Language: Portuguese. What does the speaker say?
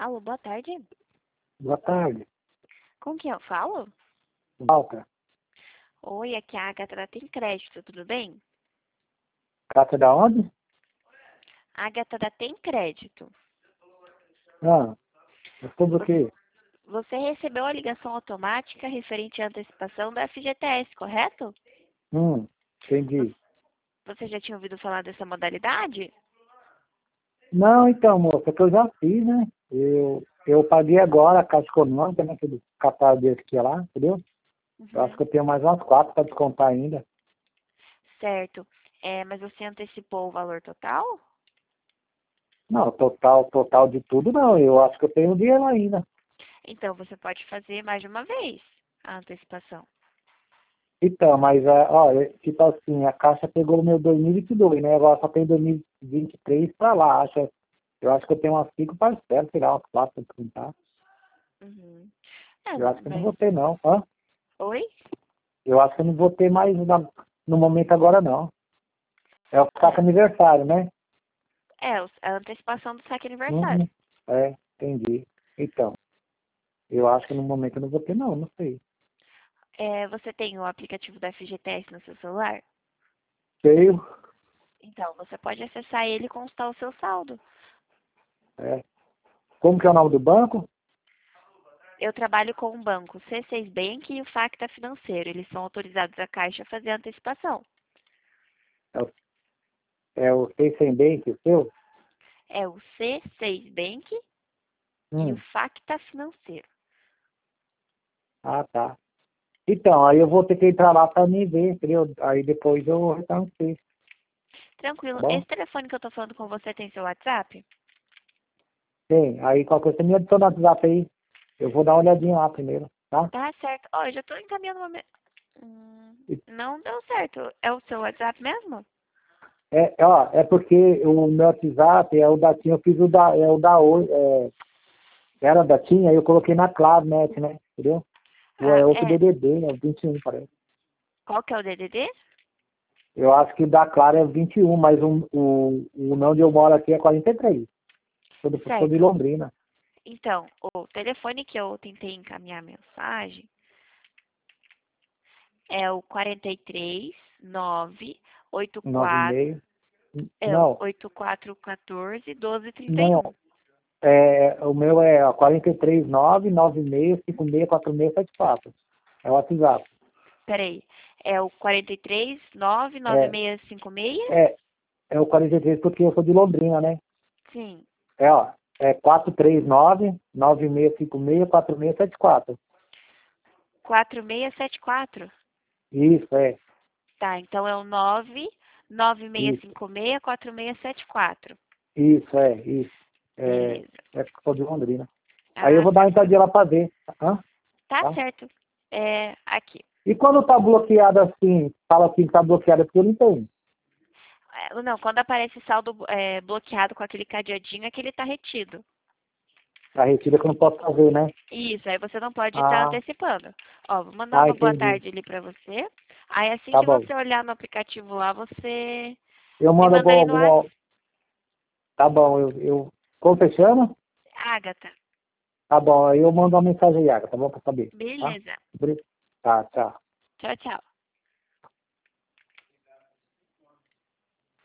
Alô, boa tarde. Boa tarde. Com quem eu falo? Walter. Oi, aqui é a Agatha da Tem Crédito, tudo bem? Casa da onde? Agatha da Tem Crédito. Ah, é sobre o quê? Você recebeu a ligação automática referente à antecipação da FGTS, correto? Entendi. Você já tinha ouvido falar dessa modalidade? Não, então, moça, é que eu já fiz, né? Eu paguei agora a Caixa Econômica, né? Aquele catálogo desse que é lá, entendeu? Eu acho Uhum. que eu tenho mais umas 4 para descontar ainda. Certo. Mas você antecipou o valor total? Não, total de tudo não. Eu acho que eu tenho dinheiro ainda. Então, você pode fazer mais de uma vez a antecipação. Então, mas, tipo assim, a Caixa pegou o meu 2022, né? Agora só tem 2023 para lá. Eu acho que eu tenho umas 5 parcelas, sei lá, umas 4 para descontar. Uhum. Eu acho que eu não Mas... vou ter, não. Hã? Oi? Eu acho que eu não vou ter mais no momento agora, não. É o saco É, aniversário, né? a antecipação do saque aniversário. Uhum. Entendi. Então, eu acho que no momento eu não vou ter, não sei. Você tem o aplicativo da FGTS no seu celular? Tenho. Então, você pode acessar ele e constar o seu saldo. É. Como que é o nome do banco? Eu trabalho com o banco C6 Bank e o Facta Financeiro. Eles são autorizados a Caixa a fazer a antecipação. É o Bank, o seu? É o C6 Bank e o Hum. Facta Financeiro. Ah, tá. Então, aí eu vou ter que entrar lá para me ver, entendeu? Aí depois eu retorno pra você, tá Tranquilo. bom? Esse telefone que eu tô falando com você tem seu WhatsApp? Tem. Aí qualquer coisa você me adiciona no WhatsApp aí. Eu vou dar uma olhadinha lá primeiro, tá? Tá certo. Ó, eu já tô encaminhando uma... E Não deu certo. É o seu WhatsApp mesmo? É porque o meu WhatsApp é o da TIM, eu fiz era da TIM, aí eu coloquei na Claronet, né? Entendeu? É Ah, outro DDD, é o 21, parece. Qual que é o DDD? Eu acho que da Claro é 21, mas o não onde eu moro aqui é 43. Sou de Certo. Londrina. Então, o telefone que eu tentei encaminhar a mensagem é o 43 984 9,5. Não, 8414 1231. não. O meu é 43 996 564674. É o WhatsApp. Peraí, é o 43 É, 99656? é, é o 43 porque eu sou de Londrina, né? Sim, É 439-9656-4674. 4674. Isso, Tá, então é o isso, 99656-4674. isso. É, Beleza. é que eu sou de Londrina. Aí eu Ah, vou dar uma tranquilo. entradinha lá pra ver, Tá tá? certo. Aqui. E quando tá bloqueado assim, fala assim que tá bloqueado, é porque eu não tenho. Não, quando aparece saldo bloqueado com aquele cadeadinho, é que ele tá retido. A retira que eu não posso fazer, né? Isso, aí você não pode estar Ah, antecipando. Ó, vou mandar uma boa entendi. tarde ali pra você. Aí assim Tá que bom. você olhar no aplicativo lá, você Eu me mando manda ali no WhatsApp. tá bom, como você chama? Agatha. Tá bom, aí eu mando uma mensagem aí, tá bom, pra saber, tá? Beleza. Tá, tchau. Tchau, tchau.